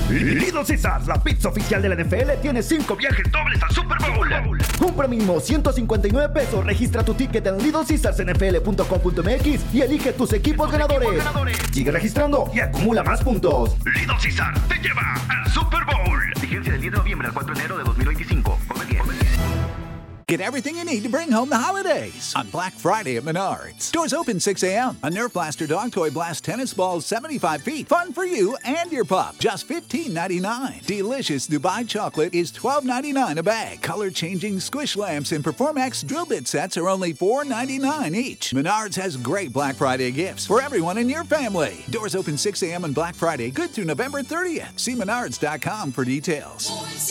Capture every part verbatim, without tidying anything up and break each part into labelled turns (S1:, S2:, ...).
S1: Little Caesars, la pizza oficial de la N F L, tiene cinco viajes dobles al Super Bowl. Compra mínimo ciento cincuenta y nueve pesos, registra tu ticket en little caesars n f l punto com punto m x y elige tus equipos ganadores. equipos ganadores. Sigue registrando y acumula más puntos. Little Caesars te lleva al Super Bowl. Vigencia del diez de noviembre al cuatro de enero de dos mil veinticinco. Come bien.
S2: Get everything you need to bring home the holidays on Black Friday at Menards. Doors open six a.m. A Nerf Blaster Dog Toy Blast tennis balls seventy-five feet. Fun for you and your pup. Just fifteen ninety-nine. Delicious Dubai chocolate is twelve ninety-nine a bag. Color-changing squish lamps and Performax drill bit sets are only four ninety-nine each. Menards has great Black Friday gifts for everyone in your family. Doors open six a.m. on Black Friday. Good through November thirtieth. See menards dot com for details.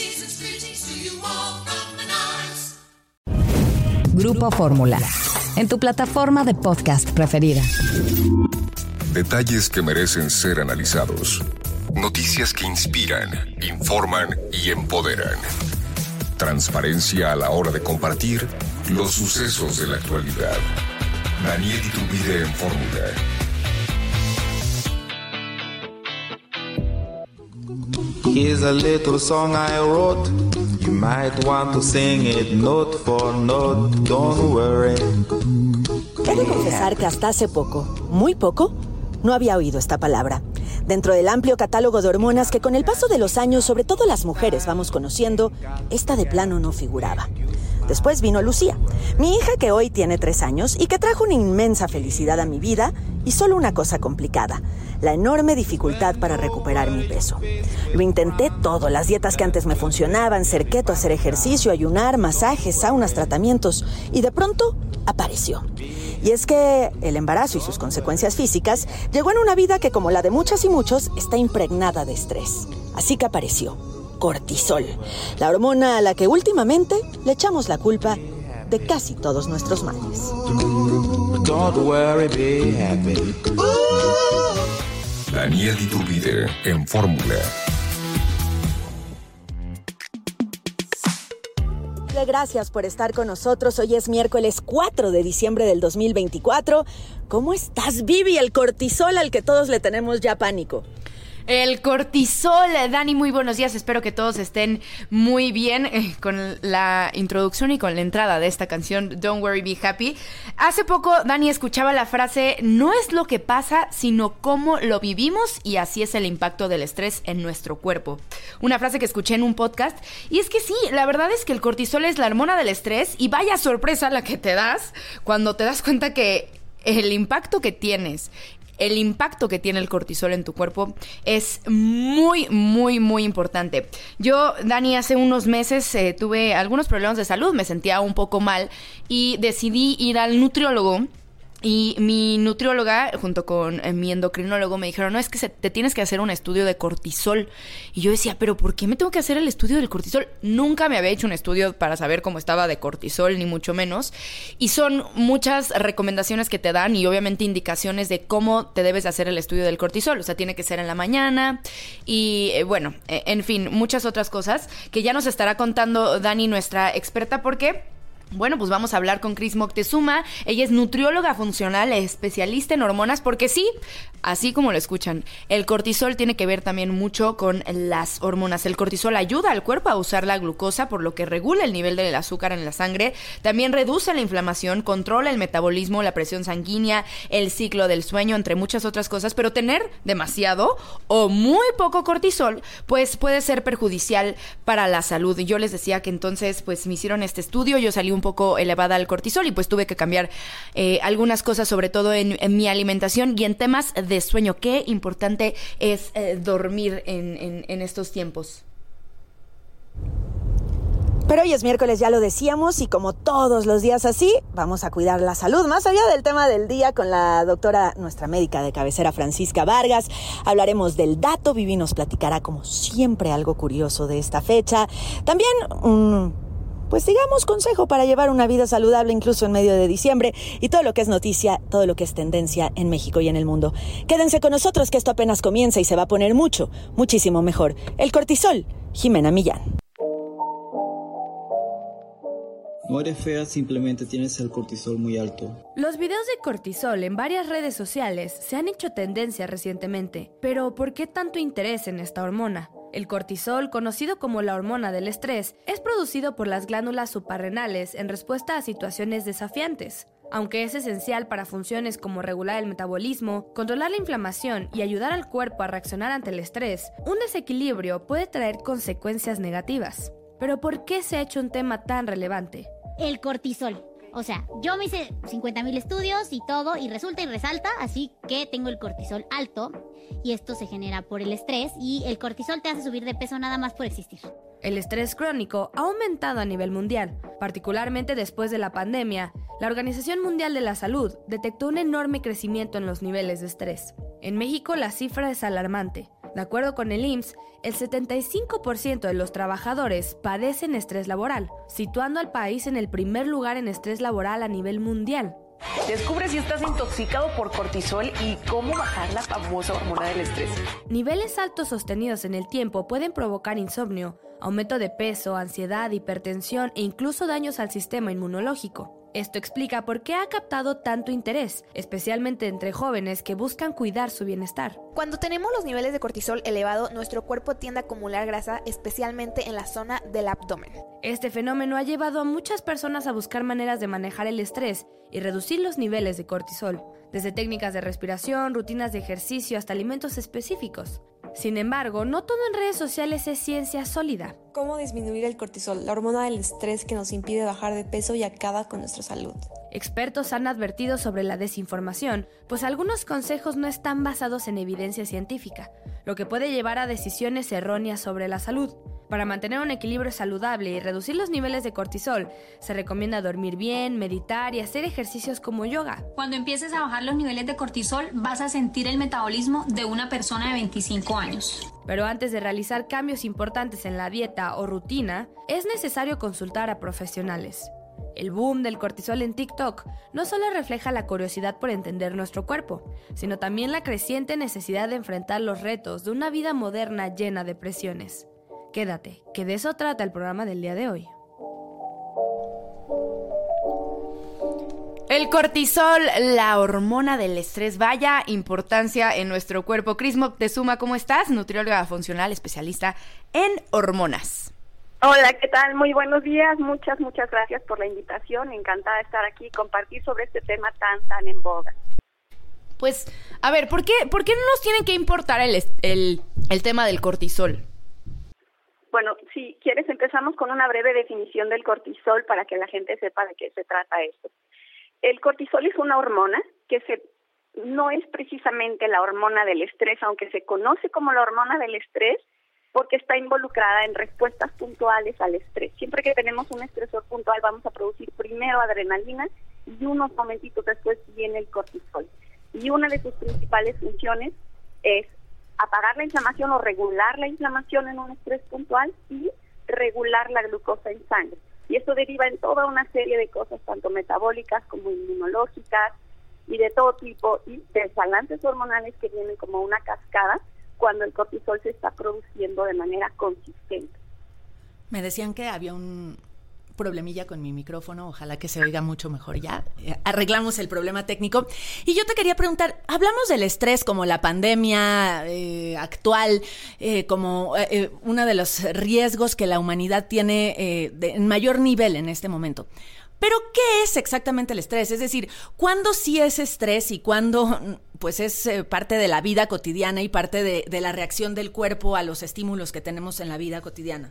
S3: Grupo Fórmula, en tu plataforma de podcast preferida.
S4: Detalles que merecen ser analizados. Noticias que inspiran, informan y empoderan. Transparencia a la hora de compartir los sucesos de la actualidad. Daniel Iturbide en Fórmula.
S5: Here's a little song I wrote. You might want to sing it note for note. Don't worry.
S6: He de confesar que hasta hace poco, muy poco, no había oído esta palabra. Dentro del amplio catálogo de hormonas que con el paso de los años, sobre todo las mujeres, vamos conociendo, esta de plano no figuraba. Después vino Lucía, mi hija que hoy tiene tres años y que trajo una inmensa felicidad a mi vida y solo una cosa complicada, la enorme dificultad para recuperar mi peso. Lo intenté todo, las dietas que antes me funcionaban, ser keto, hacer ejercicio, ayunar, masajes, saunas, tratamientos, y de pronto apareció. Y es que el embarazo y sus consecuencias físicas llegó en una vida que, como la de muchas y muchos, está impregnada de estrés. Así que apareció cortisol, la hormona a la que últimamente le echamos la culpa de casi todos nuestros males.
S5: Don't worry, be happy.
S4: Daniel Iturbide en Fórmula.
S6: Gracias por estar con nosotros. Hoy es miércoles cuatro de diciembre del dos mil veinticuatro. ¿Cómo estás, Vivi? El cortisol al que todos le tenemos ya pánico.
S7: El cortisol, Dani, muy buenos días, espero que todos estén muy bien eh, con la introducción y con la entrada de esta canción Don't Worry, Be Happy. Hace poco, Dani, escuchaba la frase, no es lo que pasa, sino cómo lo vivimos, y así es el impacto del estrés en nuestro cuerpo. Una frase que escuché en un podcast, y es que sí, la verdad es que el cortisol es la hormona del estrés, y vaya sorpresa la que te das cuando te das cuenta que el impacto que tienes El impacto que tiene el cortisol en tu cuerpo es muy, muy, muy importante. Yo, Dani, hace unos meses eh, tuve algunos problemas de salud, me sentía un poco mal y decidí ir al nutriólogo. Y mi nutrióloga, junto con eh, mi endocrinólogo, me dijeron, no, es que se, te tienes que hacer un estudio de cortisol. Y yo decía, ¿pero por qué me tengo que hacer el estudio del cortisol? Nunca me había hecho un estudio para saber cómo estaba de cortisol, ni mucho menos. Y son muchas recomendaciones que te dan y obviamente indicaciones de cómo te debes de hacer el estudio del cortisol. O sea, tiene que ser en la mañana y, eh, bueno, eh, en fin, muchas otras cosas que ya nos estará contando Dani, nuestra experta, porque... Bueno, pues vamos a hablar con Cris Moctezuma. Ella es nutrióloga funcional, especialista en hormonas, porque sí, así como lo escuchan, el cortisol tiene que ver también mucho con las hormonas. El cortisol ayuda al cuerpo a usar la glucosa, por lo que regula el nivel del azúcar en la sangre. También reduce la inflamación, controla el metabolismo, la presión sanguínea, el ciclo del sueño, entre muchas otras cosas. Pero tener demasiado o muy poco cortisol, pues puede ser perjudicial para la salud. Yo les decía que entonces, pues me hicieron este estudio, yo salí un poco elevada al cortisol y pues tuve que cambiar eh, algunas cosas, sobre todo en, en mi alimentación y en temas de sueño. Qué importante es eh, dormir en, en, en estos tiempos.
S6: Pero hoy es miércoles, ya lo decíamos, y como todos los días así, vamos a cuidar la salud. Más allá del tema del día, con la doctora, nuestra médica de cabecera, Francisca Vargas, hablaremos del dato. Vivi nos platicará, como siempre, algo curioso de esta fecha. También un... pues digamos, consejo para llevar una vida saludable incluso en medio de diciembre, y todo lo que es noticia, todo lo que es tendencia en México y en el mundo. Quédense con nosotros, que esto apenas comienza y se va a poner mucho, muchísimo mejor. El cortisol, Jimena Millán.
S8: No eres fea, simplemente tienes el cortisol muy alto.
S9: Los videos de cortisol en varias redes sociales se han hecho tendencia recientemente, pero ¿por qué tanto interés en esta hormona? El cortisol, conocido como la hormona del estrés, es producido por las glándulas suprarrenales en respuesta a situaciones desafiantes. Aunque es esencial para funciones como regular el metabolismo, controlar la inflamación y ayudar al cuerpo a reaccionar ante el estrés, un desequilibrio puede traer consecuencias negativas. Pero ¿por qué se ha hecho un tema tan relevante?
S10: El cortisol. O sea, yo me hice cincuenta mil estudios y todo, y resulta y resalta, así que tengo el cortisol alto, y esto se genera por el estrés, y el cortisol te hace subir de peso nada más por existir.
S9: El estrés crónico ha aumentado a nivel mundial, particularmente después de la pandemia. La Organización Mundial de la Salud detectó un enorme crecimiento en los niveles de estrés. En México la cifra es alarmante. De acuerdo con el I M S S, el setenta y cinco por ciento de los trabajadores padecen estrés laboral, situando al país en el primer lugar en estrés laboral a nivel mundial.
S11: Descubre si estás intoxicado por cortisol y cómo bajar la famosa hormona del estrés.
S9: Niveles altos sostenidos en el tiempo pueden provocar insomnio, aumento de peso, ansiedad, hipertensión e incluso daños al sistema inmunológico. Esto explica por qué ha captado tanto interés, especialmente entre jóvenes que buscan cuidar su bienestar.
S12: Cuando tenemos los niveles de cortisol elevado, nuestro cuerpo tiende a acumular grasa, especialmente en la zona del abdomen.
S9: Este fenómeno ha llevado a muchas personas a buscar maneras de manejar el estrés y reducir los niveles de cortisol, desde técnicas de respiración, rutinas de ejercicio hasta alimentos específicos. Sin embargo, no todo en redes sociales es ciencia sólida.
S13: ¿Cómo disminuir el cortisol, la hormona del estrés que nos impide bajar de peso y acaba con nuestra salud?
S9: Expertos han advertido sobre la desinformación, pues algunos consejos no están basados en evidencia científica, lo que puede llevar a decisiones erróneas sobre la salud. Para mantener un equilibrio saludable y reducir los niveles de cortisol, se recomienda dormir bien, meditar y hacer ejercicios como yoga.
S14: Cuando empieces a bajar los niveles de cortisol, vas a sentir el metabolismo de una persona de veinticinco años.
S9: Pero antes de realizar cambios importantes en la dieta o rutina, es necesario consultar a profesionales. El boom del cortisol en TikTok no solo refleja la curiosidad por entender nuestro cuerpo, sino también la creciente necesidad de enfrentar los retos de una vida moderna llena de presiones. Quédate, que de eso trata el programa del día de hoy.
S7: El cortisol, la hormona del estrés, vaya importancia en nuestro cuerpo. Cris Moctezuma, ¿cómo estás? Nutrióloga funcional, especialista en hormonas.
S15: Hola, ¿qué tal? Muy buenos días. Muchas, muchas gracias por la invitación. Encantada de estar aquí y compartir sobre este tema tan, tan en boga.
S7: Pues, a ver, ¿por qué, por qué no nos tiene que importar el, el, el tema del cortisol?
S15: Bueno, si quieres empezamos con una breve definición del cortisol para que la gente sepa de qué se trata esto. El cortisol es una hormona que se, no es precisamente la hormona del estrés, aunque se conoce como la hormona del estrés porque está involucrada en respuestas puntuales al estrés. Siempre que tenemos un estresor puntual vamos a producir primero adrenalina y unos momentitos después viene el cortisol. Y una de sus principales funciones es apagar la inflamación o regular la inflamación en un estrés puntual y regular la glucosa en sangre. Y esto deriva en toda una serie de cosas, tanto metabólicas como inmunológicas y de todo tipo, y desbalances hormonales que vienen como una cascada cuando el cortisol se está produciendo de manera consistente.
S16: Me decían que había un problemilla con mi micrófono, ojalá que se oiga mucho mejor ya. Eh, arreglamos el problema técnico. Y yo te quería preguntar, hablamos del estrés como la pandemia eh, actual, eh, como eh, uno de los riesgos que la humanidad tiene eh, de, en mayor nivel en este momento. Pero, ¿qué es exactamente el estrés? Es decir, ¿cuándo sí es estrés y cuándo pues es eh, parte de la vida cotidiana y parte de, de la reacción del cuerpo a los estímulos que tenemos en la vida cotidiana?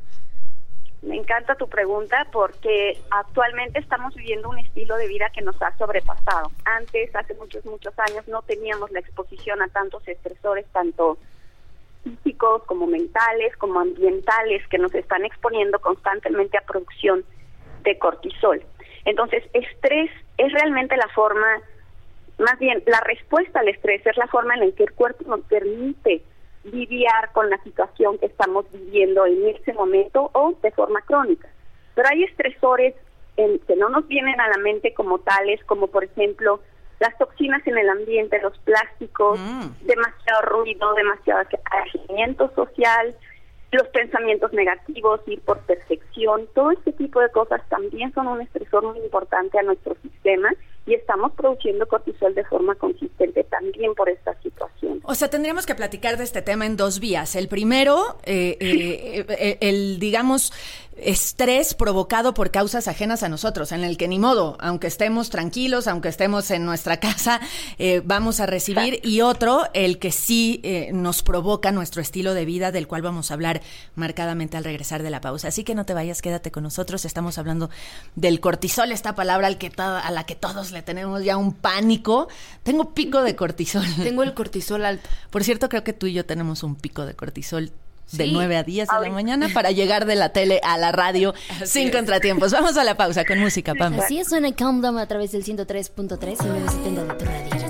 S15: Me encanta tu pregunta porque actualmente estamos viviendo un estilo de vida que nos ha sobrepasado. Antes, hace muchos, muchos años, no teníamos la exposición a tantos estresores, tanto físicos como mentales, como ambientales, que nos están exponiendo constantemente a producción de cortisol. Entonces, estrés es realmente la forma, más bien, la respuesta al estrés es la forma en la que el cuerpo nos permite lidiar con la situación que estamos viviendo en ese momento o de forma crónica. Pero hay estresores en, que no nos vienen a la mente como tales, como por ejemplo las toxinas en el ambiente, los plásticos, mm. demasiado ruido, demasiado aislamiento social, los pensamientos negativos, ir por perfección, todo este tipo de cosas también son un estresor muy importante a nuestro sistema y estamos produciendo cortisol de forma consistente también por esta situación.
S16: O sea, tendríamos que platicar de este tema en dos vías. El primero, eh, eh, eh, el, digamos, estrés provocado por causas ajenas a nosotros, en el que ni modo, aunque estemos tranquilos, aunque estemos en nuestra casa, eh, vamos a recibir. Y otro, el que sí eh, nos provoca nuestro estilo de vida, del cual vamos a hablar marcadamente al regresar de la pausa. Así que no te vayas, quédate con nosotros. Estamos hablando del cortisol, esta palabra al que to- a la que todos le tenemos ya un pánico. Tengo pico de cortisol.
S7: Tengo el cortisol alto.
S16: Por cierto, creo que tú y yo tenemos un pico de cortisol de
S7: sí.
S16: nueve a diez de la mañana para llegar de la tele a la radio sin es. contratiempos. Vamos a la pausa con música, Pam.
S17: Así es, suena Calm Down a través del ciento tres punto tres y nueve setenta de tu radio.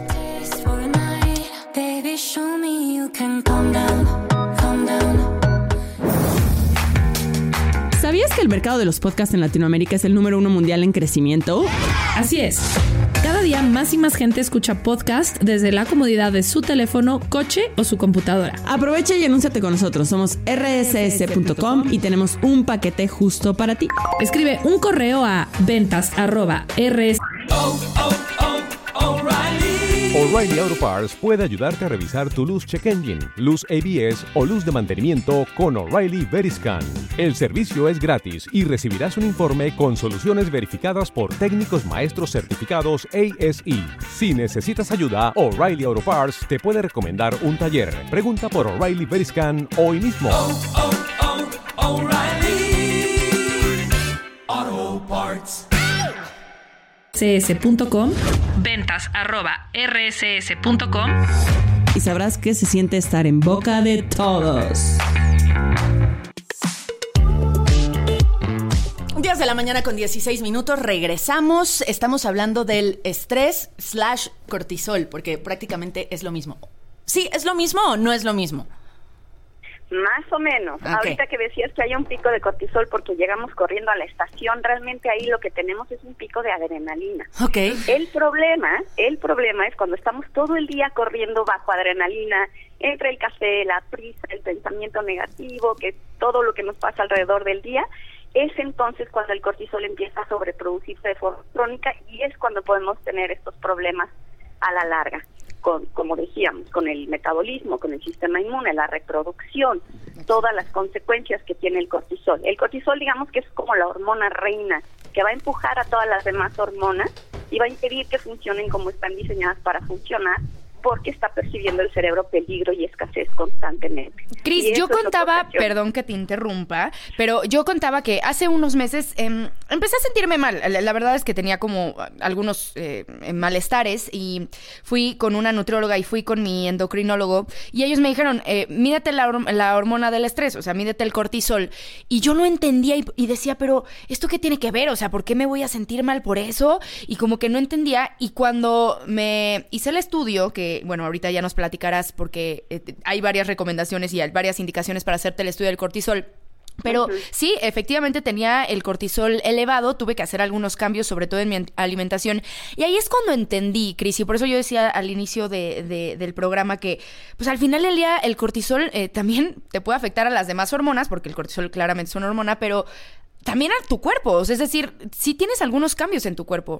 S18: ¿Sabías que el mercado de los podcasts en Latinoamérica es el número uno mundial en crecimiento?
S19: Así es. Cada día más y más gente escucha podcast desde la comodidad de su teléfono, coche o su computadora.
S18: Aprovecha y anúnciate con nosotros. Somos erre ese ese punto com y tenemos un paquete justo para ti.
S19: Escribe un correo a ventas arroba rs.
S20: Oh, oh, oh, O'Reilly. O'Reilly Auto Parts puede ayudarte a revisar tu luz check engine, luz A B S o luz de mantenimiento con O'Reilly Veriscan. El servicio es gratis y recibirás un informe con soluciones verificadas por técnicos maestros certificados A S E. Si necesitas ayuda, O'Reilly Auto Parts te puede recomendar un taller. Pregunta por O'Reilly Veriscan hoy mismo. Oh, oh, oh, O'Reilly
S19: Auto Parts. erre ese ese punto com, ventas arroba erre ese ese punto com
S18: y sabrás qué se siente estar en boca de todos.
S16: diez de la mañana con dieciséis minutos, regresamos. Estamos hablando del estrés slash cortisol, porque prácticamente es lo mismo. ¿Sí, es lo mismo o no es lo mismo?
S15: Más o menos. Okay. Ahorita que decías que hay un pico de cortisol porque llegamos corriendo a la estación, realmente ahí lo que tenemos es un pico de adrenalina.
S16: Okay.
S15: El problema, el problema es cuando estamos todo el día corriendo bajo adrenalina, entre el café, la prisa, el pensamiento negativo, que todo lo que nos pasa alrededor del día, es entonces cuando el cortisol empieza a sobreproducirse de forma crónica y es cuando podemos tener estos problemas a la larga. Con, como decíamos, con el metabolismo, con el sistema inmune, la reproducción, todas las consecuencias que tiene el cortisol. El cortisol, digamos que es como la hormona reina, que va a empujar a todas las demás hormonas y va a impedir que funcionen como están diseñadas para funcionar, porque está percibiendo el cerebro peligro y escasez constantemente.
S7: Cris, yo contaba, perdón que te interrumpa, pero yo contaba que hace unos meses eh, empecé a sentirme mal. La, la verdad es que tenía como algunos eh, malestares y fui con una nutrióloga y fui con mi endocrinólogo y ellos me dijeron, eh, mídete la, la hormona del estrés, o sea, mídete el cortisol. Y yo no entendía y, y decía, pero ¿esto qué tiene que ver? O sea, ¿por qué me voy a sentir mal por eso? Y como que no entendía. Y cuando me hice el estudio, que bueno, ahorita ya nos platicarás porque eh, hay varias recomendaciones y hay varias indicaciones para hacerte el estudio del cortisol. Pero uh-huh. sí, efectivamente tenía el cortisol elevado, tuve que hacer algunos cambios, sobre todo en mi alimentación. Y ahí es cuando entendí, Cris, y por eso yo decía al inicio de, de, del programa que, pues al final del día el cortisol eh, también te puede afectar a las demás hormonas, porque el cortisol claramente es una hormona, pero también a tu cuerpo. O sea, es decir, sí tienes algunos cambios en tu cuerpo.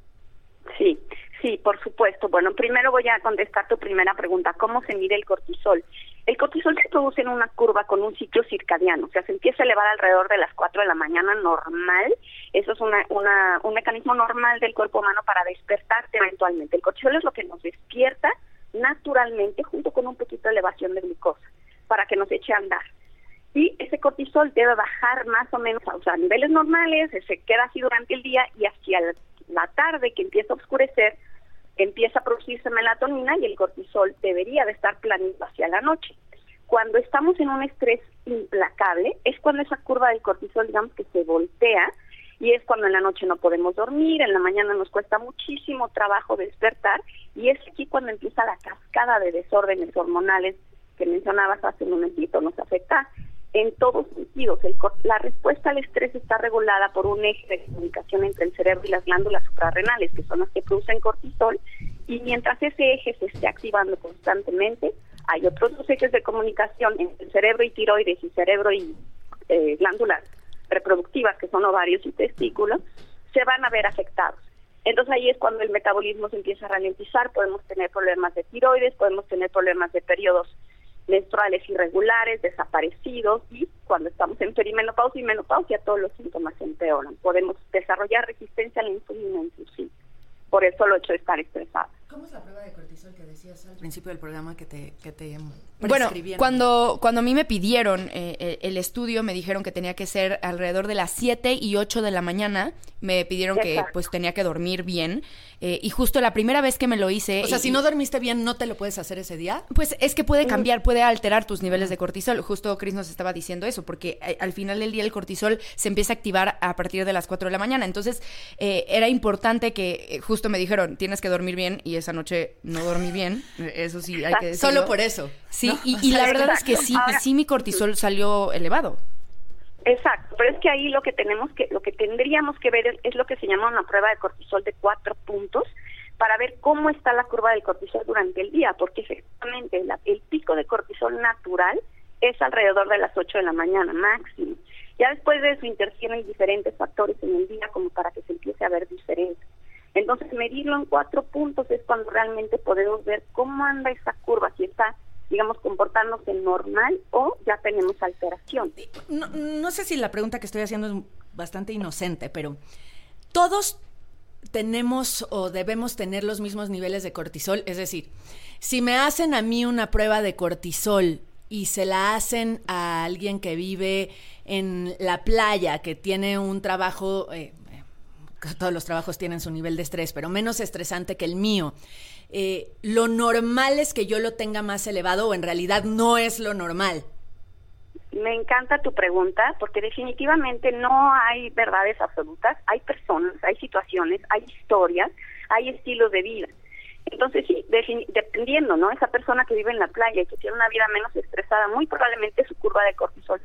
S15: Sí. Sí, por supuesto. Bueno, primero voy a contestar tu primera pregunta. ¿Cómo se mide el cortisol? El cortisol se produce en una curva con un ciclo circadiano. O sea, se empieza a elevar alrededor de las cuatro de la mañana normal. Eso es una, una, un mecanismo normal del cuerpo humano para despertarte eventualmente. El cortisol es lo que nos despierta naturalmente junto con un poquito de elevación de glucosa para que nos eche a andar. Y ese cortisol debe bajar más o menos a, o sea, a niveles normales, se queda así durante el día y hacia el la tarde que empieza a oscurecer, empieza a producirse melatonina y el cortisol debería de estar planito hacia la noche. Cuando estamos en un estrés implacable, es cuando esa curva del cortisol, digamos que se voltea, y es cuando en la noche no podemos dormir, en la mañana nos cuesta muchísimo trabajo despertar, y es aquí cuando empieza la cascada de desórdenes hormonales que mencionabas hace un momentito, nos afecta en todos sentidos. El, la respuesta al estrés está regulada por un eje de comunicación entre el cerebro y las glándulas suprarrenales, que son las que producen cortisol, y mientras ese eje se esté activando constantemente, hay otros dos ejes de comunicación entre el cerebro y tiroides y cerebro y eh, glándulas reproductivas, que son ovarios y testículos, se van a ver afectados. Entonces ahí es cuando el metabolismo se empieza a ralentizar, podemos tener problemas de tiroides, podemos tener problemas de periodos menstruales irregulares, desaparecidos, y cuando estamos en perimenopausia y menopausia todos los síntomas se empeoran. Podemos desarrollar resistencia a la insulina inclusive, por el solo hecho de estar estresada.
S16: ¿Cómo es la prueba de cortisol que decías al principio del programa que te, que te
S7: Bueno, cuando, cuando a mí me pidieron eh, el estudio, me dijeron que tenía que ser alrededor de las siete y ocho de la mañana. Me pidieron Exacto. que pues tenía que dormir bien. Eh, y justo la primera vez que me lo hice...
S16: O sea,
S7: y,
S16: si no dormiste bien, ¿no te lo puedes hacer ese día?
S7: Pues es que puede cambiar, puede alterar tus niveles de cortisol. Justo Cris nos estaba diciendo eso, porque eh, al final del día el cortisol se empieza a activar a partir de las cuatro de la mañana. Entonces, eh, era importante que, eh, justo me dijeron, tienes que dormir bien, y esa noche no dormí bien. Eso sí, hay que decirlo.
S16: Solo por eso.
S7: Sí,
S16: ¿no?
S7: y, y la verdad es que sí, Ahora, sí mi cortisol salió elevado.
S15: Exacto, pero es que ahí lo que tenemos que, lo que tendríamos que ver es, es lo que se llama una prueba de cortisol de cuatro puntos para ver cómo está la curva del cortisol durante el día, porque efectivamente la, el pico de cortisol natural es alrededor de las ocho de la mañana máximo. Ya después de eso interfieren diferentes factores en el día como para que se empiece a ver diferente. Entonces medirlo en cuatro puntos es cuando realmente podemos ver cómo anda esa curva, si está, digamos, comportándose normal o ya tenemos alteración.
S16: No, no sé si la pregunta que estoy haciendo es bastante inocente, pero todos tenemos o debemos tener los mismos niveles de cortisol. Es decir, si me hacen a mí una prueba de cortisol y se la hacen a alguien que vive en la playa, que tiene un trabajo, eh, todos los trabajos tienen su nivel de estrés, pero menos estresante que el mío, Eh, ¿lo normal es que yo lo tenga más elevado o en realidad no es lo normal?
S15: Me encanta tu pregunta porque definitivamente no hay verdades absolutas, hay personas, hay situaciones, hay historias, hay estilos de vida. Entonces sí, dependiendo, ¿no? Esa persona que vive en la playa y que tiene una vida menos estresada, muy probablemente su curva de cortisol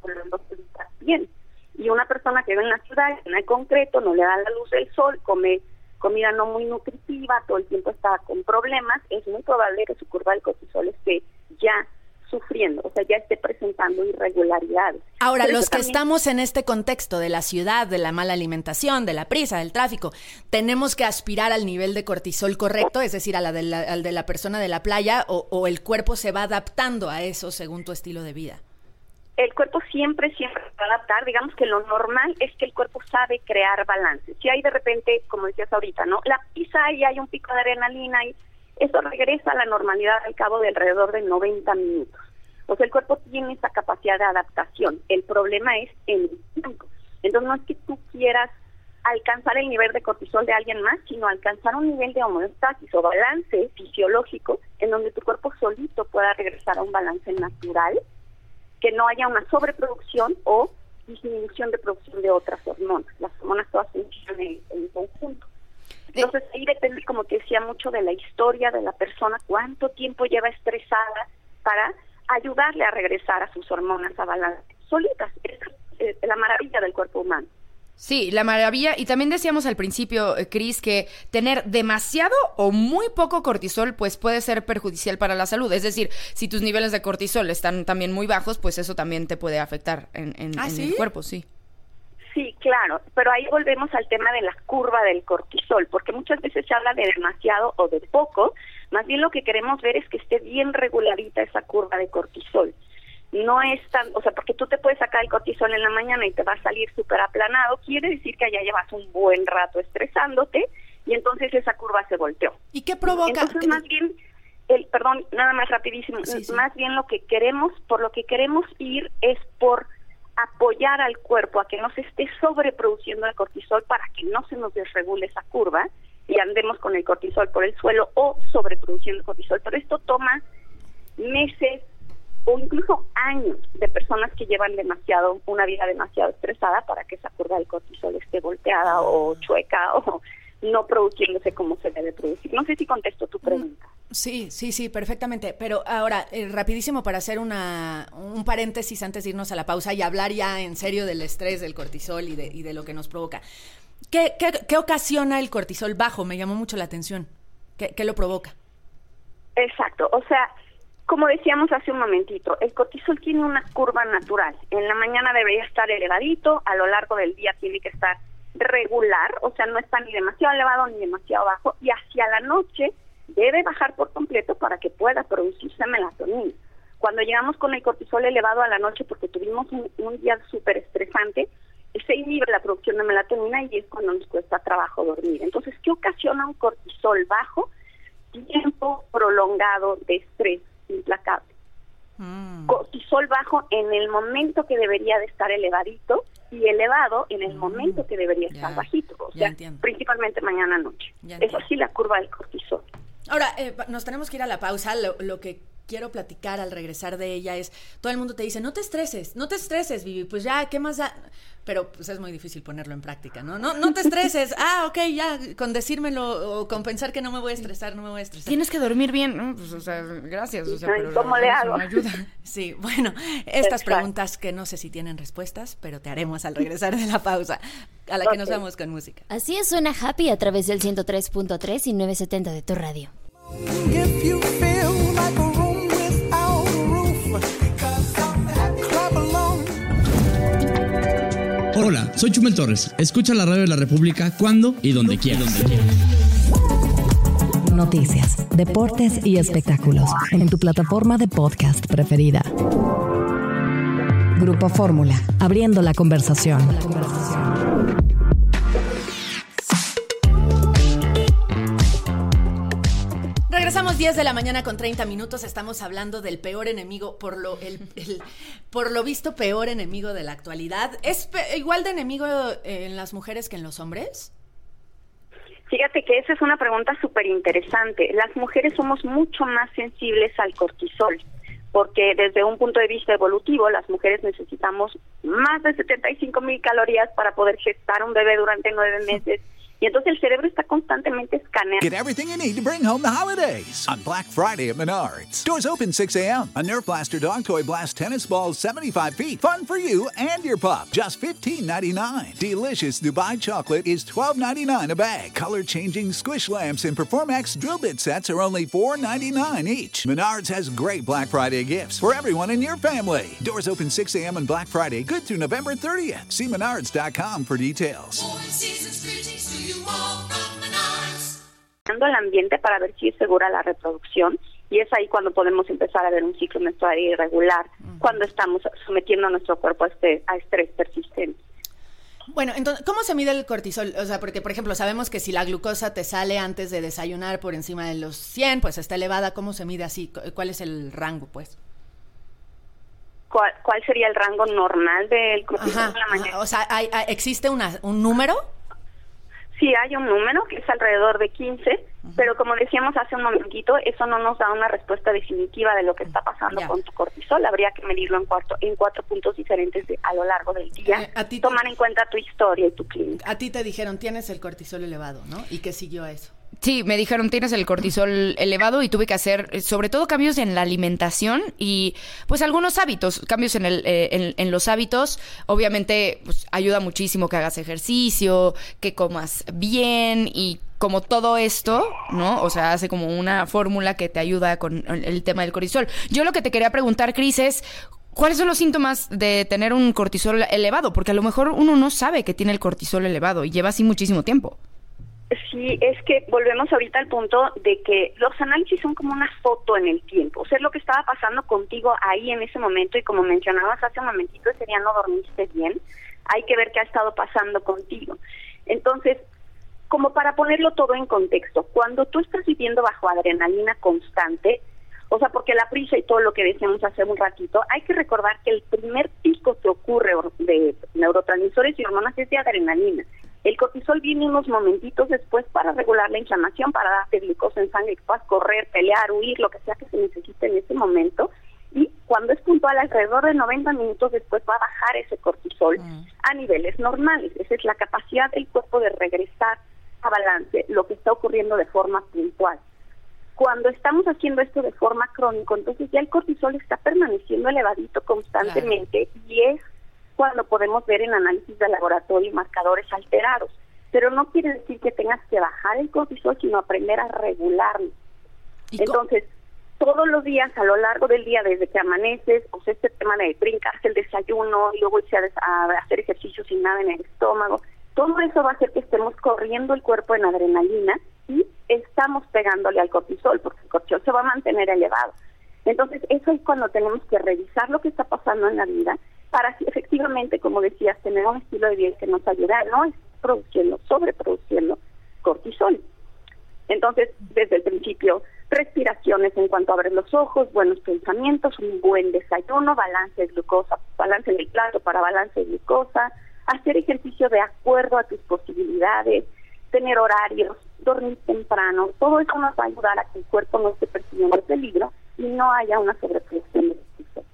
S15: está bien. Y una persona que vive en la ciudad, en el concreto, no le da la luz del sol, come comida no muy nutritiva, todo el tiempo está con problemas, es muy probable que su curva del cortisol esté ya sufriendo, o sea, ya esté presentando irregularidades.
S16: Ahora,
S15: Pero
S16: los que
S15: también...
S16: estamos en este contexto de la ciudad, de la mala alimentación, de la prisa, del tráfico, ¿tenemos que aspirar al nivel de cortisol correcto, es decir, a la de la, al de la persona de la playa, o, o el cuerpo se va adaptando a eso según tu estilo de vida?
S15: El cuerpo siempre, siempre va a adaptar. Digamos que lo normal es que el cuerpo sabe crear balance. Si hay de repente, como decías ahorita, ¿no? La pisa y hay un pico de adrenalina y eso regresa a la normalidad al cabo de alrededor de noventa minutos. O sea, el cuerpo tiene esa capacidad de adaptación. El problema es en el tiempo. Entonces no es que tú quieras alcanzar el nivel de cortisol de alguien más, sino alcanzar un nivel de homeostasis o balance fisiológico en donde tu cuerpo solito pueda regresar a un balance natural, que no haya una sobreproducción o disminución de producción de otras hormonas. Las hormonas todas funcionan en, en conjunto. Entonces ahí depende, como te decía, mucho de la historia de la persona, cuánto tiempo lleva estresada para ayudarle a regresar a sus hormonas a balance solitas. Es, es la maravilla del cuerpo humano.
S7: Sí, la maravilla. Y también decíamos al principio, eh, Cris, que tener demasiado o muy poco cortisol pues puede ser perjudicial para la salud. Es decir, si tus niveles de cortisol están también muy bajos, pues eso también te puede afectar en, en,
S16: ¿Ah,
S7: en
S16: sí?
S7: el cuerpo, sí.
S15: Sí, claro, pero ahí volvemos al tema de la curva del cortisol, porque muchas veces se habla de demasiado o de poco. Más bien lo que queremos ver es que esté bien regularita esa curva de cortisol. No es tan, o sea, porque tú te puedes sacar el cortisol en la mañana y te va a salir súper aplanado, quiere decir que ya llevas un buen rato estresándote y entonces esa curva se volteó.
S16: ¿Y qué provoca?
S15: Entonces, más bien, el, perdón, nada más rapidísimo, sí, sí. más bien lo que queremos, por lo que queremos ir es por apoyar al cuerpo a que no se esté sobreproduciendo el cortisol para que no se nos desregule esa curva y andemos con el cortisol por el suelo o sobreproduciendo el cortisol. Pero esto toma meses o incluso años de personas que llevan demasiado, una vida demasiado estresada para que esa curva del cortisol esté volteada o chueca o no produciéndose como se debe producir. No sé si contesto tu pregunta.
S16: Sí, sí, sí, perfectamente. Pero ahora, eh, rapidísimo para hacer una un paréntesis antes de irnos a la pausa y hablar ya en serio del estrés, del cortisol y de, y de lo que nos provoca. ¿Qué, qué, qué ocasiona el cortisol bajo? Me llamó mucho la atención. ¿Qué, qué lo provoca?
S15: Exacto, o sea, como decíamos hace un momentito, el cortisol tiene una curva natural. En la mañana debería estar elevadito, a lo largo del día tiene que estar regular, o sea, no está ni demasiado elevado ni demasiado bajo, y hacia la noche debe bajar por completo para que pueda producirse melatonina. Cuando llegamos con el cortisol elevado a la noche porque tuvimos un, un día súper estresante, se inhibe la producción de melatonina y es cuando nos cuesta trabajo dormir. Entonces, ¿qué ocasiona un cortisol bajo? Tiempo prolongado de estrés implacable. Mm. Cortisol bajo en el momento que debería de estar elevadito y elevado en el mm. momento que debería ya, estar bajito, o sea, entiendo. Principalmente mañana noche. Es así la curva del cortisol.
S16: Ahora, eh, nos tenemos que ir a la pausa. Lo, lo que quiero platicar al regresar de ella es, todo el mundo te dice, no te estreses, no te estreses, Vivi, pues ya, ¿qué más da? Pero pues es muy difícil ponerlo en práctica, ¿no? No, no te estreses, ah, ok, ya, con decírmelo o con pensar que no me voy a estresar, no me voy a estresar.
S7: Tienes que dormir bien, ¿no? Pues, o sea, gracias. O sea, pero
S15: ¿cómo le hago?
S7: Me ayuda.
S16: Sí, bueno, estas Exacto. preguntas que no sé si tienen respuestas, pero te haremos al regresar de la pausa, a la okay. que nos vamos con música.
S17: Así es, suena Happy a través del ciento tres punto tres y novecientos setenta de tu radio.
S21: If you feel like a room without a roof, clap along.
S22: Hola, soy Chumel Torres. Escucha la radio de la República cuando y donde quieras.
S3: Noticias, deportes y espectáculos en tu plataforma de podcast preferida. Grupo Fórmula, abriendo la conversación.
S16: Regresamos diez de la mañana con treinta minutos. Estamos hablando del peor enemigo, por lo el, el por lo visto peor enemigo de la actualidad. ¿Es pe- igual de enemigo en las mujeres que en los hombres?
S15: Fíjate que esa es una pregunta súper interesante. Las mujeres somos mucho más sensibles al cortisol, porque desde un punto de vista evolutivo, las mujeres necesitamos más de setenta y cinco mil calorías para poder gestar un bebé durante nueve meses. Y entonces el cerebro está constantemente escaneando.
S2: Get everything you need to bring home the holidays on Black Friday at Menards. Doors open six a.m. A Nerf Blaster Dog Toy Blast tennis ball seventy-five feet. Fun for you and your pup. Just fifteen ninety-nine. Delicious Dubai chocolate is twelve ninety-nine a bag. Color-changing squish lamps and Performax drill bit sets are only four ninety-nine each. Menards has great Black Friday gifts for everyone in your family. Doors open six a.m. on Black Friday, good through November thirtieth. See menards dot com for details.
S15: El ambiente para ver si es segura la reproducción, y es ahí cuando podemos empezar a ver un ciclo menstrual irregular, uh-huh. cuando estamos sometiendo a nuestro cuerpo a, este, a estrés persistente.
S16: Bueno, entonces, ¿cómo se mide el cortisol? O sea, porque, por ejemplo, sabemos que si la glucosa te sale antes de desayunar por encima de los cien, pues está elevada. ¿Cómo se mide así? ¿Cuál es el rango, pues?
S15: ¿Cuál, cuál sería el rango normal del cortisol?
S16: Ajá, la mañana? O sea, ¿hay, hay, ¿existe una, un número?
S15: Sí, hay un número que es alrededor de quince, uh-huh. pero como decíamos hace un momentito, eso no nos da una respuesta definitiva de lo que está pasando yeah. con tu cortisol. Habría que medirlo en cuatro, en cuatro puntos diferentes de, a lo largo del día, eh, a ti tomar te... en cuenta tu historia y tu clínica.
S16: A ti te dijeron, tienes el cortisol elevado, ¿no? ¿Y qué siguió a eso?
S7: Sí, me dijeron, tienes el cortisol elevado, y tuve que hacer sobre todo cambios en la alimentación y pues algunos hábitos, cambios en, el, eh, en, en los hábitos. Obviamente pues ayuda muchísimo que hagas ejercicio, que comas bien y como todo esto, ¿no? O sea, hace como una fórmula que te ayuda con el tema del cortisol. Yo lo que te quería preguntar, Cris, es ¿cuáles son los síntomas de tener un cortisol elevado? Porque a lo mejor uno no sabe que tiene el cortisol elevado y lleva así muchísimo tiempo.
S15: Sí, es que volvemos ahorita al punto de que los análisis son como una foto en el tiempo. O sea, es lo que estaba pasando contigo ahí en ese momento, y como mencionabas hace un momentito, ese día no dormiste bien. Hay que ver qué ha estado pasando contigo. Entonces, como para ponerlo todo en contexto, cuando tú estás viviendo bajo adrenalina constante, o sea, porque la prisa y todo lo que decíamos hace un ratito, hay que recordar que el primer pico que ocurre de neurotransmisores y hormonas es de adrenalina. El cortisol viene unos momentitos después para regular la inflamación, para darte glucosa en sangre, que puedas correr, pelear, huir, lo que sea que se necesite en ese momento. Y cuando es puntual, alrededor de noventa minutos después va a bajar ese cortisol mm. a niveles normales. Esa es la capacidad del cuerpo de regresar a balance, lo que está ocurriendo de forma puntual. Cuando estamos haciendo esto de forma crónica, entonces ya el cortisol está permaneciendo elevadito constantemente, claro. y es cuando podemos ver en análisis de laboratorio marcadores alterados. Pero no quiere decir que tengas que bajar el cortisol, sino aprender a regularlo. Entonces, todos los días, a lo largo del día, desde que amaneces, o sea, este tema de brincarse el desayuno y luego irse a, a hacer ejercicio sin nada en el estómago, todo eso va a hacer que estemos corriendo el cuerpo en adrenalina y estamos pegándole al cortisol, porque el cortisol se va a mantener elevado. Entonces, eso es cuando tenemos que revisar lo que está pasando en la vida para así, efectivamente, como decías, tener un estilo de vida que nos ayude a no estar produciendo, sobreproduciendo cortisol. Entonces, desde el principio, respiraciones en cuanto abres los ojos, buenos pensamientos, un buen desayuno, balance de glucosa, balance en el plato para balance de glucosa, hacer ejercicio de acuerdo a tus posibilidades, tener horarios, dormir temprano, todo eso nos va a ayudar a que el cuerpo no esté percibiendo el peligro y no haya una sobreproducción de cortisol.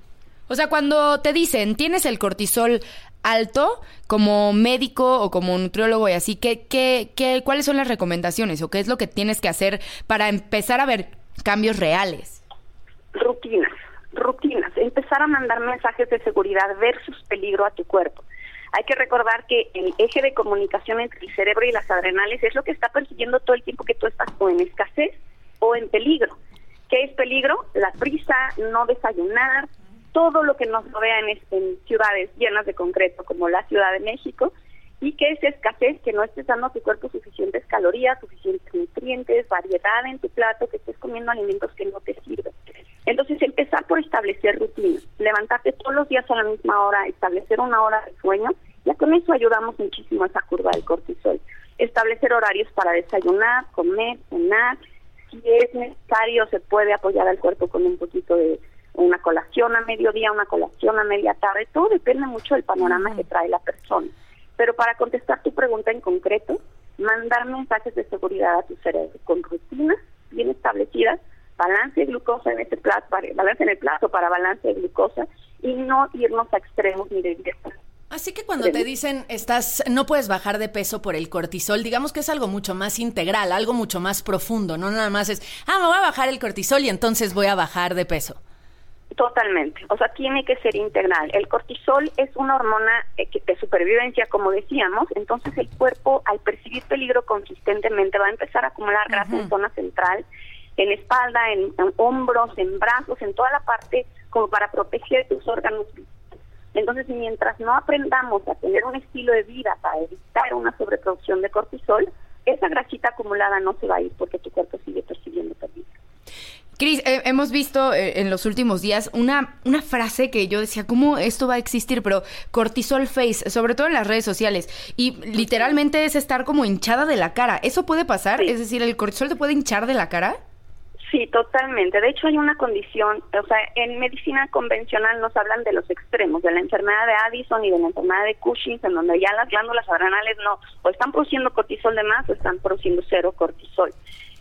S7: O sea, cuando te dicen, tienes el cortisol alto, como médico o como nutriólogo y así, ¿qué, qué, qué, ¿cuáles son las recomendaciones o qué es lo que tienes que hacer para empezar a ver cambios reales?
S15: Rutinas, rutinas. Empezar a mandar mensajes de seguridad versus peligro a tu cuerpo. Hay que recordar que el eje de comunicación entre el cerebro y las adrenales es lo que está persiguiendo todo el tiempo que tú estás o en escasez o en peligro. ¿Qué es peligro? La prisa, no desayunar, todo lo que nos rodea en, en ciudades llenas de concreto como la Ciudad de México, y que es escasez, que no estés dando a tu cuerpo suficientes calorías, suficientes nutrientes, variedad en tu plato, que estés comiendo alimentos que no te sirven. Entonces, empezar por establecer rutinas, levantarte todos los días a la misma hora, establecer una hora de sueño, ya con eso ayudamos muchísimo a esa curva del cortisol. Establecer horarios para desayunar, comer, cenar, si es necesario se puede apoyar al cuerpo con un poquito de una colación a mediodía, una colación a media tarde, todo depende mucho del panorama que trae la persona. Pero para contestar tu pregunta en concreto, mandar mensajes de seguridad a tu cerebro con rutinas bien establecidas, balance de glucosa en ese plato, balance en el plato para balance de glucosa, y no irnos a extremos ni de dieta.
S16: Así que cuando te dicen estás no puedes bajar de peso por el cortisol, digamos que es algo mucho más integral, algo mucho más profundo, no nada más es, ah, me voy a bajar el cortisol y entonces voy a bajar de peso.
S15: Totalmente, o sea, tiene que ser integral. El cortisol es una hormona de supervivencia, como decíamos, entonces el cuerpo, al percibir peligro consistentemente, va a empezar a acumular grasa uh-huh. en zona central, en espalda, en, en hombros, en brazos, en toda la parte, como para proteger tus órganos. Entonces, mientras no aprendamos a tener un estilo de vida para evitar una sobreproducción de cortisol, esa grasita acumulada no se va a ir porque tu cuerpo sigue percibiendo peligro.
S7: Cris, eh, hemos visto eh, en los últimos días una, una frase que yo decía, ¿cómo esto va a existir? Pero cortisol face, sobre todo en las redes sociales. Y literalmente es estar como hinchada de la cara. ¿Eso puede pasar? Sí. Es decir, ¿el cortisol te puede hinchar de la cara?
S15: Sí, totalmente. De hecho, hay una condición, o sea, en medicina convencional nos hablan de los extremos, de la enfermedad de Addison y de la enfermedad de Cushing, en donde ya las glándulas adrenales no, o están produciendo cortisol de más o están produciendo cero cortisol.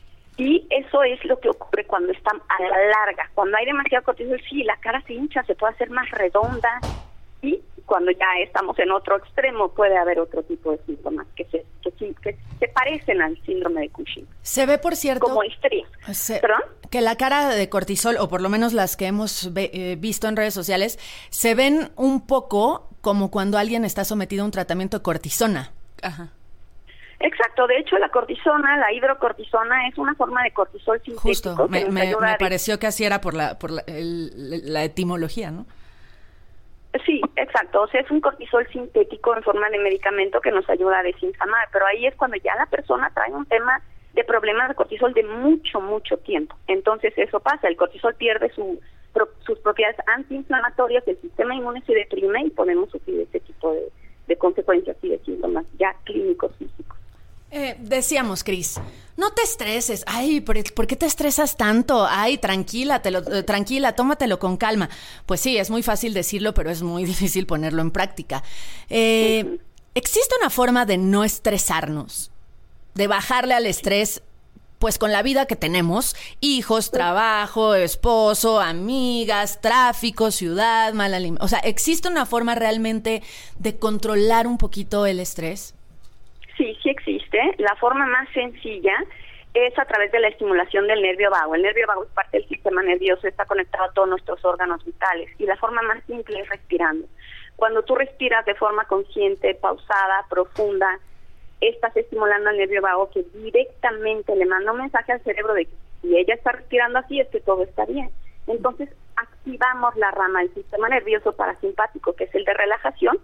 S15: Y eso es lo que ocurre cuando está a la larga. Cuando hay demasiado cortisol, sí, la cara se hincha, se puede hacer más redonda, y cuando ya estamos en otro extremo puede haber otro tipo de síntomas que se que, que se parecen al síndrome de Cushing.
S16: Se ve, por cierto,
S15: como estrías.
S16: Se, que la cara de cortisol, o por lo menos las que hemos ve, eh, visto en redes sociales, se ven un poco como cuando alguien está sometido a un tratamiento de cortisona. Ajá.
S15: Exacto, de hecho la cortisona, la hidrocortisona, es una forma de cortisol sintético.
S16: Justo, me,
S15: que
S16: me, me pareció que así era por la por la, el, la etimología, ¿no?
S15: Sí, exacto, o sea, es un cortisol sintético en forma de medicamento que nos ayuda a desinflamar, pero ahí es cuando ya la persona trae un tema de problemas de cortisol de mucho, mucho tiempo. Entonces eso pasa, el cortisol pierde su, pro, sus propiedades antiinflamatorias, el sistema inmune se deprime y podemos sufrir ese tipo de, de consecuencias y de síntomas ya clínicos físicos.
S16: Eh, decíamos, Cris, no te estreses. Ay, ¿por, ¿por qué te estresas tanto? Ay, tranquila, te lo, eh, tranquila, tómatelo con calma. Pues sí, es muy fácil decirlo, pero es muy difícil ponerlo en práctica. Eh, uh-huh. ¿Existe una forma de no estresarnos? De bajarle al estrés, pues con la vida que tenemos, hijos, trabajo, esposo, amigas, tráfico, ciudad, mal alimento. O sea, ¿existe una forma realmente de controlar un poquito el estrés?
S15: Sí, sí existe. La forma más sencilla es a través de la estimulación del nervio vago. El nervio vago es parte del sistema nervioso, está conectado a todos nuestros órganos vitales. Y la forma más simple es respirando. Cuando tú respiras de forma consciente, pausada, profunda, estás estimulando al nervio vago, que directamente le manda un mensaje al cerebro de que si ella está respirando así es que todo está bien. Entonces activamos la rama del sistema nervioso parasimpático, que es el de relajación, y tu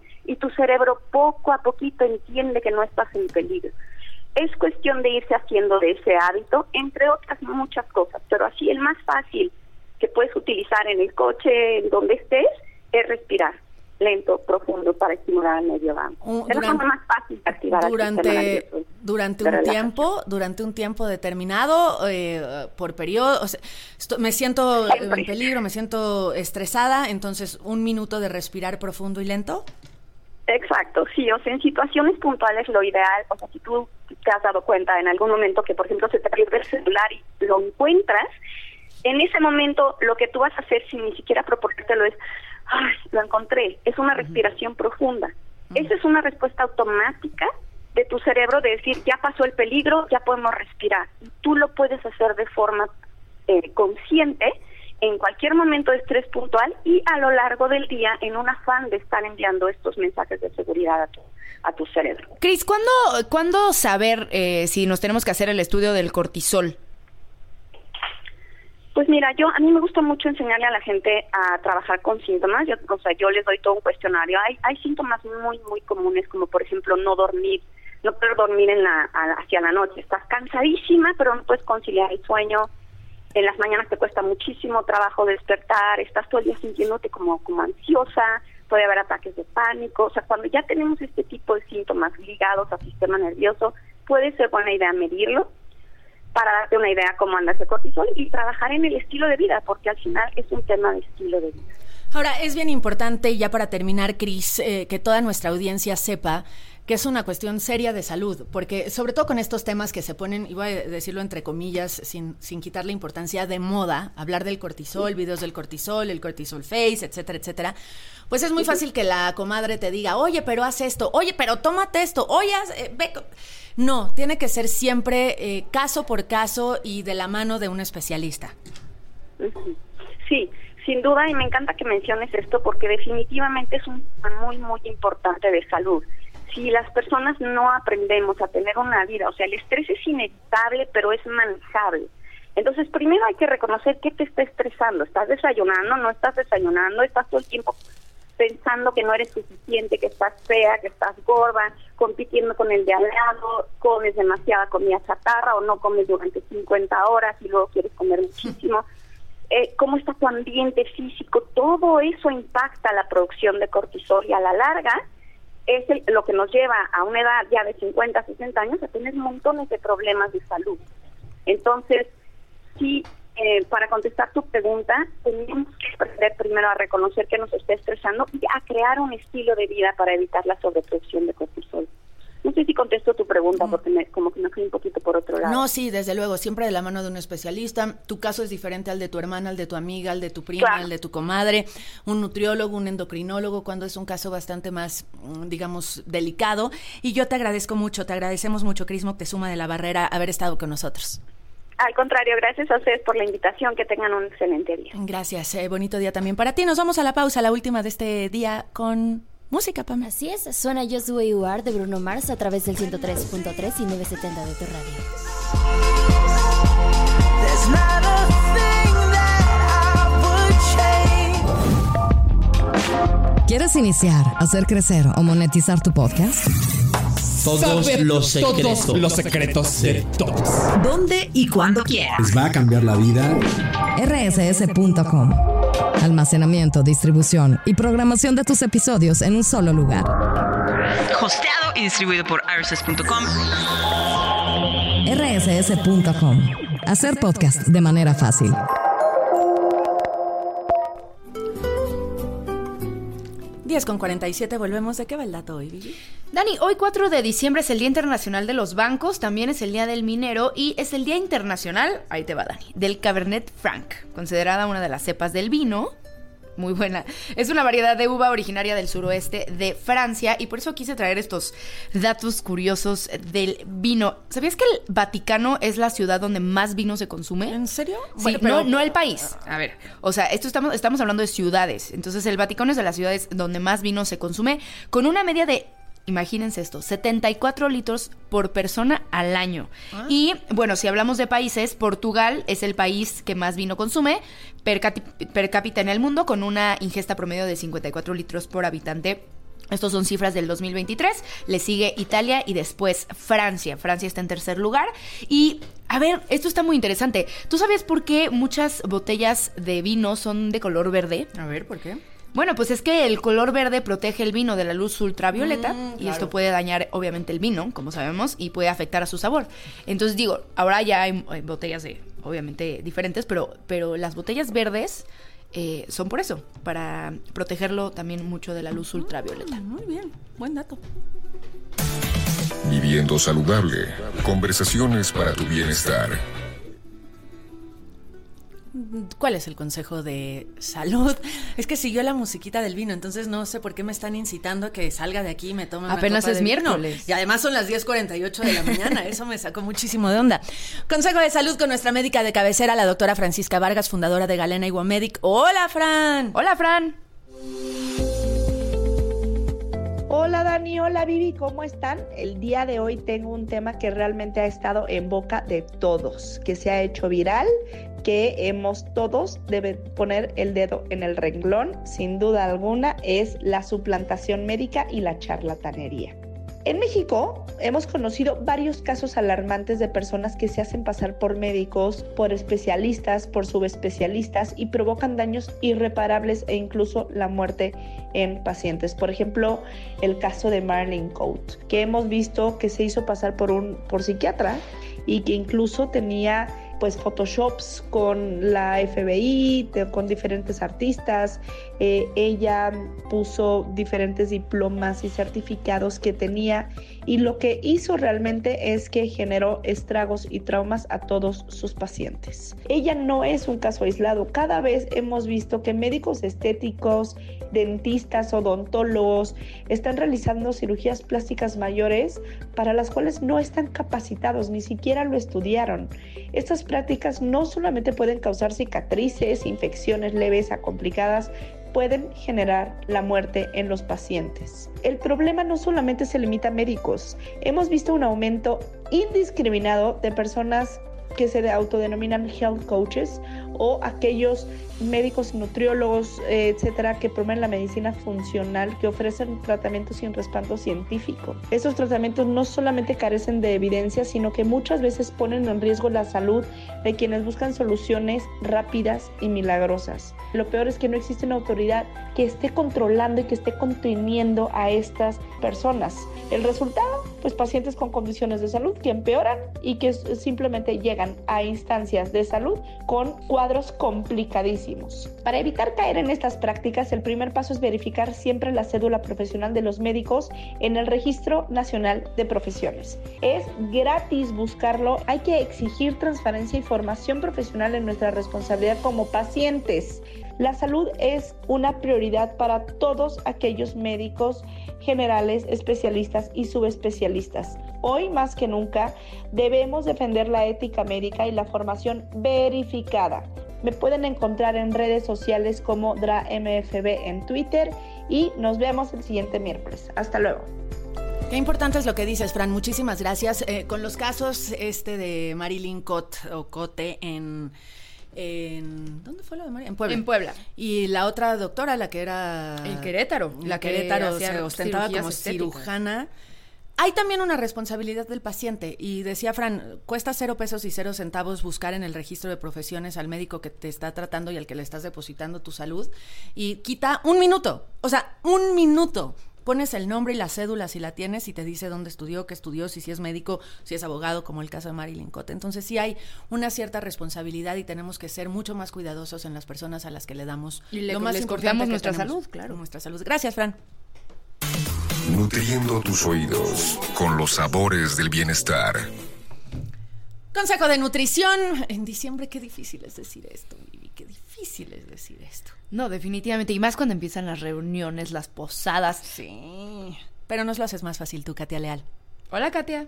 S15: tu cerebro poco a poquito entiende que no estás en peligro. Es cuestión de irse haciendo de ese hábito, entre otras muchas cosas, pero así el más fácil que puedes utilizar en el coche, en donde estés, es respirar lento, profundo, para estimular al medio vago. Uh, es la forma más fácil de activar
S16: durante, durante un tiempo, durante un tiempo determinado, eh, por periodo, o sea, esto, me siento Siempre. en peligro, me siento estresada, entonces un minuto de respirar profundo y lento.
S15: Exacto, sí, o sea, en situaciones puntuales lo ideal, o sea, si tú te has dado cuenta en algún momento que, por ejemplo, se te pierde el celular y lo encuentras, en ese momento lo que tú vas a hacer sin ni siquiera proponértelo es, ¡ay, lo encontré! Es una respiración uh-huh. profunda. Uh-huh. Esa es una respuesta automática de tu cerebro de decir, ya pasó el peligro, ya podemos respirar. Y tú lo puedes hacer de forma eh, consciente en cualquier momento de estrés puntual y a lo largo del día en un afán de estar enviando estos mensajes de seguridad a tu, a tu cerebro.
S7: Cris, ¿cuándo, ¿cuándo saber eh, si nos tenemos que hacer el estudio del cortisol?
S15: Pues mira, yo a mí me gusta mucho enseñarle a la gente a trabajar con síntomas. Yo, o sea, yo les doy todo un cuestionario. Hay hay síntomas muy, muy comunes, como por ejemplo no dormir, no poder dormir en la a, hacia la noche. Estás cansadísima, pero no puedes conciliar el sueño. En las mañanas te cuesta muchísimo trabajo despertar. Estás todo el día sintiéndote como, como ansiosa. Puede haber ataques de pánico. O sea, cuando ya tenemos este tipo de síntomas ligados al sistema nervioso, puede ser buena idea medirlo para darte una idea cómo anda ese cortisol y trabajar en el estilo de vida, porque al final es un tema de estilo de vida.
S16: Ahora, es bien importante, ya para terminar, Cris, eh, que toda nuestra audiencia sepa que es una cuestión seria de salud, porque sobre todo con estos temas que se ponen, y voy a decirlo entre comillas, sin, sin quitarle importancia, de moda, hablar del cortisol, sí. videos del cortisol, el cortisol face, etcétera, etcétera, pues es muy sí. fácil que la comadre te diga, oye, pero haz esto, oye, pero tómate esto, oye, haz, eh, ve... No, tiene que ser siempre eh, caso por caso y de la mano de un especialista.
S15: Sí, sin duda, y me encanta que menciones esto porque definitivamente es un tema muy, muy importante de salud. Si las personas no aprendemos a tener una vida, o sea, el estrés es inevitable, pero es manejable. Entonces, primero hay que reconocer qué te está estresando. ¿Estás desayunando? ¿No estás desayunando? ¿Estás todo el tiempo pensando que no eres suficiente, que estás fea, que estás gorda, compitiendo con el de al lado, comes demasiada comida chatarra o no comes durante cincuenta horas y luego quieres comer muchísimo? Eh, ¿Cómo está tu ambiente físico? Todo eso impacta la producción de cortisol y a la larga es el, lo que nos lleva a una edad ya de cincuenta, sesenta años a tener montones de problemas de salud. Entonces, sí, eh, para contestar tu pregunta, tenemos que aprender primero a reconocer que nos está estresando y a crear un estilo de vida para evitar la sobreproducción de cortisol. No sé si contesto tu pregunta, porque me, como que me fui un poquito por otro lado.
S16: No, sí, desde luego, siempre de la mano de un especialista. Tu caso es diferente al de tu hermana, al de tu amiga, al de tu prima, claro. al de tu comadre, un nutriólogo, un endocrinólogo, cuando es un caso bastante más, digamos, delicado. Y yo te agradezco mucho, te agradecemos mucho, Cris Moctezuma de la Barrera, haber estado con nosotros.
S15: Al contrario, gracias a ustedes por la invitación, que tengan un excelente día.
S16: Gracias, eh, bonito día también para ti. Nos vamos a la pausa, la última de este día, con música, Pam.
S17: Así es, suena Just The Way You Are de Bruno Mars a través del ciento tres punto tres y novecientos setenta de tu radio.
S3: ¿Quieres iniciar, hacer crecer o monetizar tu podcast?
S1: Todos
S5: Saber
S1: los secretos.
S5: Todos los secretos de todos.
S1: ¿Dónde y cuándo quieras?
S22: Les va a cambiar la vida.
S3: R S S punto com. Almacenamiento, distribución y programación de tus episodios en un solo lugar.
S1: Hosteado y distribuido por R S S punto com.
S3: R S S punto com. Hacer podcast de manera fácil.
S16: diez con cuarenta y siete, volvemos. ¿De qué va el dato hoy, Vivi?
S7: Dani, hoy cuatro de diciembre es el Día Internacional de los Bancos, también es el Día del Minero y es el Día Internacional, ahí te va, Dani, del Cabernet Franc, considerada una de las cepas del vino. Muy buena. Es una variedad de uva originaria del suroeste de Francia y por eso quise traer estos datos curiosos del vino. ¿Sabías que el Vaticano es la ciudad donde más vino se consume?
S16: ¿En serio?
S7: Sí,
S16: bueno, pero...
S7: no, no el país. A ver, o sea, esto estamos, estamos hablando de ciudades. Entonces el Vaticano es de las ciudades donde más vino se consume, con una media de, imagínense esto, setenta y cuatro litros por persona al año. Ah. Y, bueno, si hablamos de países, Portugal es el país que más vino consume per, per cápita en el mundo, con una ingesta promedio de cincuenta y cuatro litros por habitante Estos son cifras del dos mil veintitrés. Le sigue Italia y después Francia. Francia está en tercer lugar. Y, a ver, esto está muy interesante. ¿Tú sabes por qué muchas botellas de vino son de color verde?
S16: A ver, ¿por qué?
S7: Bueno, pues es que el color verde protege el vino de la luz ultravioleta
S16: Mm,
S7: y
S16: claro.
S7: esto puede dañar, obviamente, el vino, como sabemos, y puede afectar a su sabor. Entonces, digo, ahora ya hay, hay botellas de, obviamente, diferentes, pero, pero las botellas verdes... Eh, son por eso, para protegerlo también mucho de la luz ultravioleta.
S16: Muy bien, buen dato.
S4: Viviendo saludable. Conversaciones para tu bienestar.
S16: ¿Cuál es el consejo de salud? Es que siguió la musiquita del vino, entonces no sé por qué me están incitando a que salga de aquí y me tome una
S7: Apenas
S16: copa
S7: es
S16: de vino.
S7: miércoles.
S16: Y además son las diez cuarenta y ocho de la mañana, eso me sacó muchísimo de onda. Consejo de salud con nuestra médica de cabecera, la doctora Francisca Vargas, fundadora de Galena Iguamedic. ¡Hola, Fran!
S7: ¡Hola, Fran!
S6: Hola Dani, hola Vivi, ¿cómo están? El día de hoy tengo un tema que realmente ha estado en boca de todos, que se ha hecho viral, que hemos todos deben poner el dedo en el renglón, sin duda alguna, es la suplantación médica y la charlatanería. En México hemos conocido varios casos alarmantes de personas que se hacen pasar por médicos, por especialistas, por subespecialistas y provocan daños irreparables e incluso la muerte en pacientes. Por ejemplo, el caso de Marlene Coate, que hemos visto que se hizo pasar por un por psiquiatra y que incluso tenía pues photoshops con la F B I, de, con diferentes artistas. Eh, ella puso diferentes diplomas y certificados que tenía y lo que hizo realmente es que generó estragos y traumas a todos sus pacientes. Ella no es un caso aislado. Cada vez hemos visto que médicos estéticos, dentistas, odontólogos están realizando cirugías plásticas mayores para las cuales no están capacitados, ni siquiera lo estudiaron. Estas prácticas no solamente pueden causar cicatrices, infecciones leves a complicadas, pueden generar la muerte en los pacientes. El problema no solamente se limita a médicos. Hemos visto un aumento indiscriminado de personas que se autodenominan health coaches o aquellos médicos, nutriólogos, eh, etcétera, que promueven la medicina funcional, que ofrecen tratamientos sin respaldo científico. Estos tratamientos no solamente carecen de evidencia, sino que muchas veces ponen en riesgo la salud de quienes buscan soluciones rápidas y milagrosas. Lo peor es que no existe una autoridad que esté controlando y que esté conteniendo a estas personas. El resultado, pues pacientes con condiciones de salud que empeoran y que simplemente llegan a instancias de salud con cuadros complicadísimos. Para evitar caer en estas prácticas, el primer paso es verificar siempre la cédula profesional de los médicos en el Registro Nacional de Profesiones. Es gratis buscarlo. Hay que exigir transparencia y formación profesional en nuestra responsabilidad como pacientes. La salud es una prioridad para todos aquellos médicos generales, especialistas y subespecialistas. Hoy más que nunca debemos defender la ética médica y la formación verificada. Me pueden encontrar en redes sociales como D R A M F B en Twitter y nos vemos el siguiente miércoles. Hasta luego.
S16: Qué importante es lo que dices, Fran. Muchísimas gracias. Eh, con los casos este de Marilyn Coate o Coate en... En, ¿dónde fue la de María? En Puebla.
S7: En Puebla.
S16: Y la otra doctora, la que era...
S7: En Querétaro.
S16: La
S7: que
S16: Querétaro se
S7: hacía
S16: ostentaba como
S7: cirugías
S16: cirujana. Hay también una responsabilidad del paciente. Y decía Fran, cuesta cero pesos y cero centavos buscar en el registro de profesiones al médico que te está tratando y al que le estás depositando tu salud. Y quita un minuto. O sea, un minuto. Pones el nombre y la cédula si la tienes y te dice dónde estudió, qué estudió, si, si es médico, si es abogado, como el caso de Marilyn Coate. Entonces sí hay una cierta responsabilidad y tenemos que ser mucho más cuidadosos en las personas a las que le damos
S7: y le,
S16: lo más
S7: les
S16: importante
S7: confiamos
S16: que
S7: nuestra
S16: tenemos,
S7: salud, claro.
S16: Nuestra salud. Gracias, Fran.
S4: Nutriendo tus oídos con los sabores del bienestar.
S16: Consejo de nutrición. En diciembre, qué difícil es decir esto, Vivi, qué difícil es decir esto.
S7: No, definitivamente. Y más cuando empiezan las reuniones, las posadas.
S16: Sí. Pero nos lo haces más fácil tú, Katia Leal.
S7: Hola, Katia.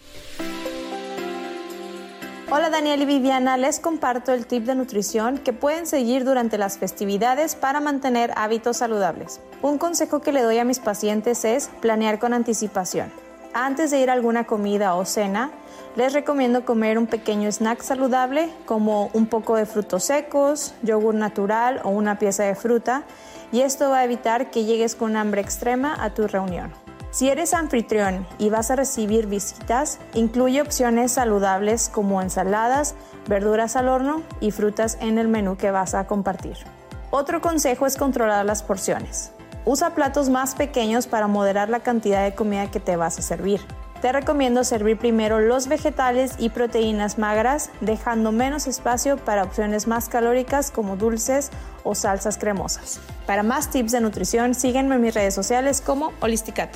S23: Hola, Daniel y Viviana. Les comparto el tip de nutrición que pueden seguir durante las festividades para mantener hábitos saludables. Un consejo que le doy a mis pacientes es planear con anticipación. Antes de ir a alguna comida o cena, les recomiendo comer un pequeño snack saludable como un poco de frutos secos, yogur natural o una pieza de fruta y esto va a evitar que llegues con hambre extrema a tu reunión. Si eres anfitrión y vas a recibir visitas, incluye opciones saludables como ensaladas, verduras al horno y frutas en el menú que vas a compartir. Otro consejo es controlar las porciones. Usa platos más pequeños para moderar la cantidad de comida que te vas a servir. Te recomiendo servir primero los vegetales y proteínas magras, dejando menos espacio para opciones más calóricas como dulces o salsas cremosas. Para más tips de nutrición, síguenme en mis redes sociales como Holisticati.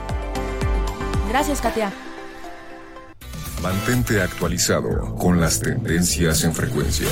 S16: Gracias, Katia.
S4: Mantente actualizado con las tendencias en frecuencia.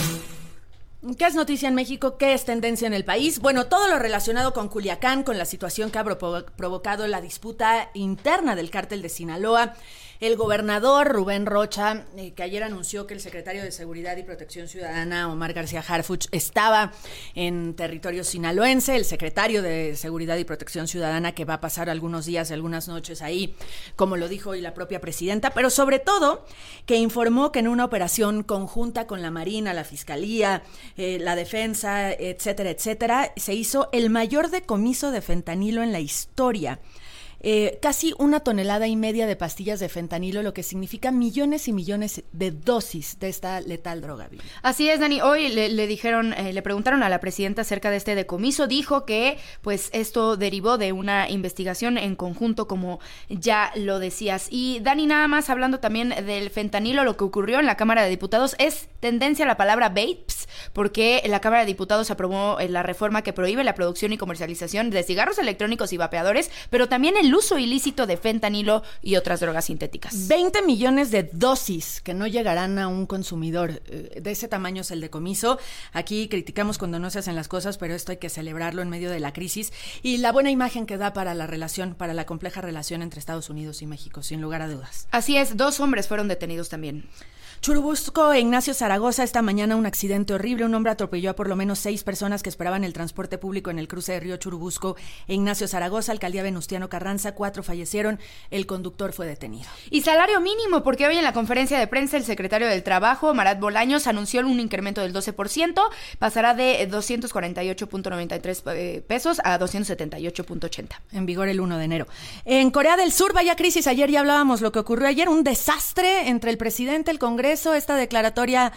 S16: ¿Qué es noticia en México? ¿Qué es tendencia en el país? Bueno, todo lo relacionado con Culiacán, con la situación que ha provo- provocado la disputa interna del cártel de Sinaloa. El gobernador Rubén Rocha, eh, que ayer anunció que el secretario de Seguridad y Protección Ciudadana, Omar García Harfuch, estaba en territorio sinaloense. El secretario de Seguridad y Protección Ciudadana, que va a pasar algunos días y algunas noches ahí, como lo dijo hoy la propia presidenta, pero sobre todo que informó que en una operación conjunta con la Marina, la Fiscalía, eh, la Defensa, etcétera, etcétera, se hizo el mayor decomiso de fentanilo en la historia. Eh, casi una tonelada y media de pastillas de fentanilo, lo que significa millones y millones de dosis de esta letal droga.
S7: Así es, Dani. Hoy le, le dijeron, eh, le preguntaron a la presidenta acerca de este decomiso. Dijo que, pues, esto derivó de una investigación en conjunto, como ya lo decías. Y Dani, nada más hablando también del fentanilo, lo que ocurrió en la Cámara de Diputados es tendencia a la palabra vapes, porque la Cámara de Diputados aprobó la reforma que prohíbe la producción y comercialización de cigarros electrónicos y vapeadores, pero también el uso ilícito de fentanilo y otras drogas sintéticas.
S16: veinte millones de dosis que no llegarán a un consumidor. De ese tamaño es el decomiso. Aquí criticamos cuando no se hacen las cosas, pero esto hay que celebrarlo en medio de la crisis y la buena imagen que da para la relación, para la compleja relación entre Estados Unidos y México, sin lugar a dudas.
S7: Así es, dos hombres fueron detenidos también.
S16: Churubusco e Ignacio Zaragoza, esta mañana un accidente horrible. Un hombre atropelló a por lo menos seis personas que esperaban el transporte público en el cruce de Río Churubusco e Ignacio Zaragoza, alcaldía Venustiano Carranza. Cuatro fallecieron, el conductor fue detenido.
S7: Y salario mínimo, porque hoy en la conferencia de prensa el secretario del Trabajo, Marat Bolaños, anunció un incremento del doce por ciento, pasará de doscientos cuarenta y ocho punto noventa y tres pesos a doscientos setenta y ocho punto ochenta.
S16: En vigor el uno de enero. En Corea del Sur, vaya crisis. Ayer ya hablábamos lo que ocurrió ayer, un desastre entre el presidente, el Congreso, esta declaratoria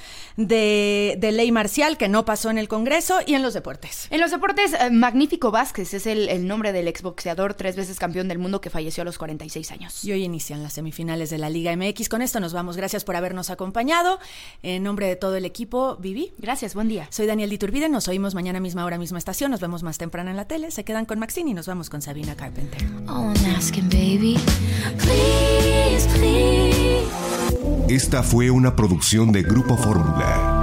S16: de, de ley marcial que no pasó en el Congreso. Y en los deportes.
S7: En los deportes, eh, Magnífico Vázquez es el, el nombre del exboxeador, tres veces campeón del mundo, que falleció a los cuarenta y seis años.
S16: Y hoy inician las semifinales de la Liga M X. Con esto nos vamos. Gracias por habernos acompañado. En nombre de todo el equipo, Vivi.
S7: Gracias, buen día.
S16: Soy Daniel Iturbide. Nos oímos mañana misma hora, misma estación. Nos vemos más temprano en la tele. Se quedan con Maxine y nos vamos con Sabina Carpenter.
S8: Oh, I'm asking, baby. Please, please.
S10: Esta fue una producción de Grupo Fórmula.